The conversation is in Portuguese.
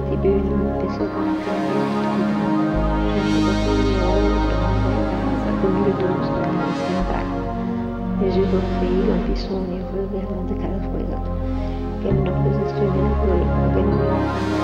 Tiberius é uma pessoa com já chegou a comida todos nós sentar. Desde o filho, a pessoa única, governando cada coisa. Que não precisa escrever na coisa,